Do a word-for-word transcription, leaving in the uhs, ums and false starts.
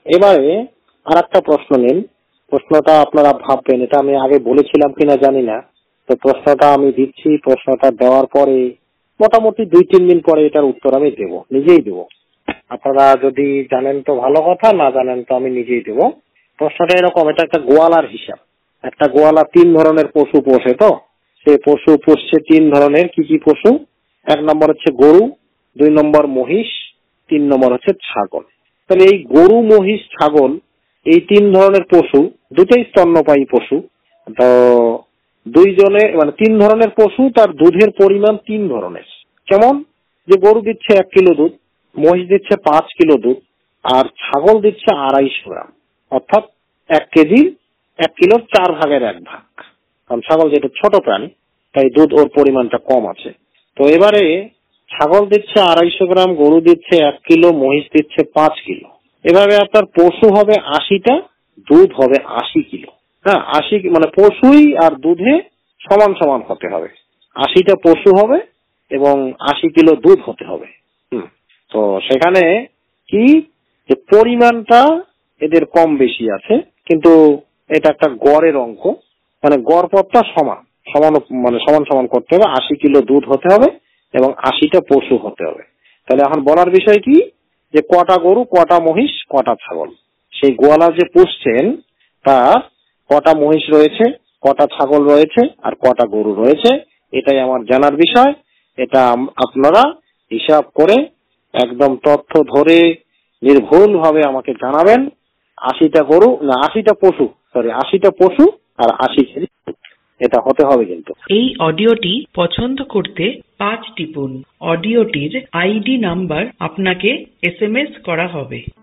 এবারে আর একটা প্রশ্ন নিন। প্রশ্নটা আপনারা ভাববেন, এটা আমি আগে বলেছিলাম কিনা জানি না। তো প্রশ্নটা আমি দিচ্ছি, প্রশ্নটা দেওয়ার পরে মোটামুটি দুই তিন দিন পরে এটার উত্তর আমি দেব, নিজেই দেব। আপনারা যদি জানেন তো ভালো কথা, না জানেন তো আমি নিজেই দেব। প্রশ্নটা এরকম, এটা একটা গোয়ালার হিসাব। একটা গোয়ালা তিন ধরনের পশু পোষে, তো সে পশু পোষছে তিন ধরনের। কি কি পশু? এক নম্বর হচ্ছে গরু, দুই নম্বর মহিষ, তিন নম্বর হচ্ছে ছাগল। তাহলে এই গরু, মহিষ, ছাগল এই তিন ধরনের পশু দুটোই স্তন্যপায়ী পশু। তো দুইজনে মানে তিন ধরনের পশু, তার দুধের পরিমাণ তিন ধরনের। কেমন? যে গরু দিচ্ছে এক কিলো দুধ, মহিষ দিচ্ছে পাঁচ কিলো দুধ, আর ছাগল দিচ্ছে আড়াইশো গ্রাম। অর্থাৎ এক কেজি এক কিলোর চার ভাগের এক ভাগ। কারণ ছাগল যেটা ছোট প্রাণী, তাই দুধ ওর পরিমাণটা কম আছে। তো এবারে ছাগল দিচ্ছে আড়াইশো গ্রাম, গরু দিচ্ছে এক কিলো, মহিষ দিচ্ছে পাঁচ কিলো। এভাবে আপনার পশু হবে আশিটা, দুধ হবে আশি কিলো। হ্যাঁ, আশি মানে পশুই আর দুধে সমান সমান হতে হবে। আশিটা পশু হবে এবং আশি কিলো দুধ হতে হবে। হুম তো সেখানে কি, যে পরিমাণটা এদের কম বেশি আছে, কিন্তু এটা একটা গড়ের অঙ্ক। মানে গড় পথটা সমান সমান মানে সমান সমান করতে হবে। আশি কিলো দুধ হতে হবে এবং আশিটা পশু হতে হবে। তাহলে এখন বলার বিষয় কি, যে কটা গরু, কটা মহিষ, কটা ছাগল। সেই গোয়ালা যে পুষছেন তার কটা মহিষ রয়েছে, কটা ছাগল রয়েছে, আর কটা গরু রয়েছে, এটাই আমার জানার বিষয়। এটা আপনারা হিসাব করে একদম তথ্য ধরে নির্ভুল ভাবে আমাকে জানাবেন। আশিটা গরু না আশিটা পশু সরি আশিটা পশু আর আশি কেজি এটা হতে হবে কিন্তু। এই অডিওটি পছন্দ করতে পাঁচ টিপুন। অডিওটির আইডি নাম্বার আপনাকে এস এম এস করা হবে।